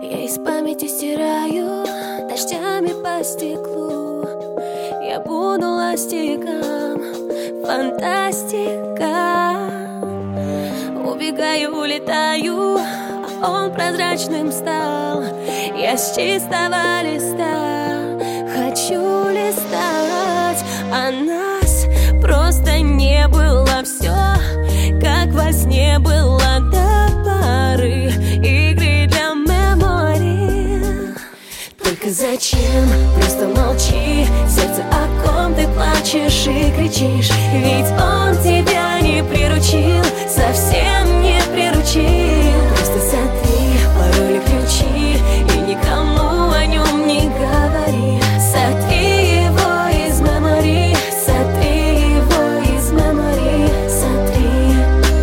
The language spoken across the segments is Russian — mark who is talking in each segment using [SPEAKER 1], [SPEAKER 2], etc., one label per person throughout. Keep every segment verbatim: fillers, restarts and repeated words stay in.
[SPEAKER 1] Я из памяти стираю дождями по стеклу. Я буду ластиком, фантастика. Убегаю, улетаю, а он прозрачным стал. Я с чистого листа хочу листать, а нас просто не было. Все, как во сне было до поры игры для мемори. Только зачем? Просто молчи. Сердце, о ком ты плачешь и кричишь. Ведь он тебя не приручил, совсем не приручил. Просто сотри пароли, ключи и никому о нем не говори. Сотри его из мемори, сотри его из мемори, сотри.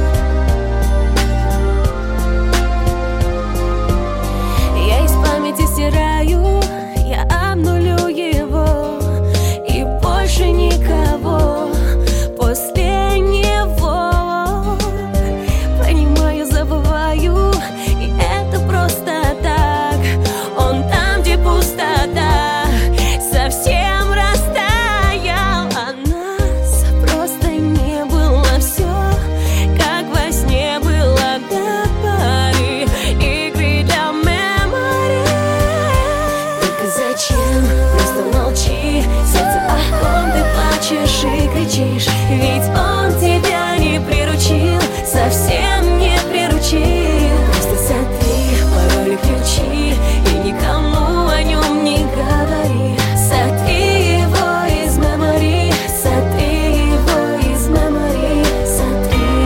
[SPEAKER 1] Я из памяти стираю, я обнулю его, и больше никого после него. Понимаю, забываю, и это просто так. Он там, где пустота, совсем растаял, а нас просто не было. Все, как во сне было до поры игры для мемори. Только зачем? Просто молчи. Сердце, о ком ты плачешь и кричишь. Ведь он тебя не приручил, совсем не приручил. Просто сотри пароли, ключи и никому о нем не говори. Сотри его из мемори, сотри его из мемори, сотри.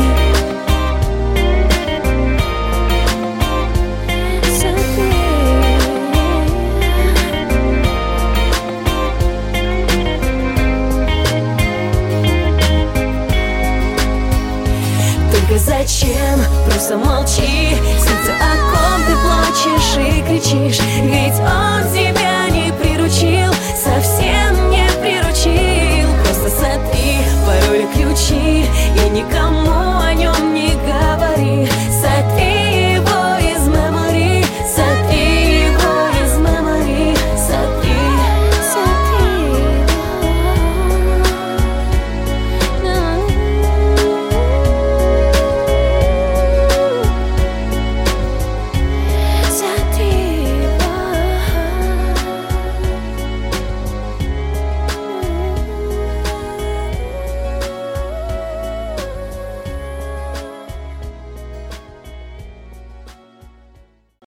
[SPEAKER 1] Сотри. Только зачем? Просто молчи. Сердце, о ком ты плачешь и кричишь. Ведь он тебя не приручил,